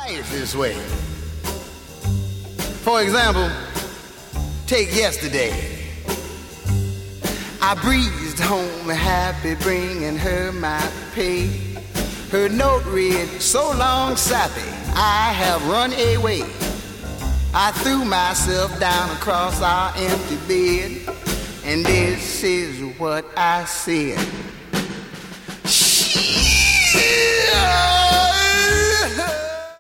life this way. For example, take yesterday. I breezed home happy, bringing her my pay. Her note read, so long, sappy, I have run away. I threw myself down across our empty bed, and this is what I said. Shit!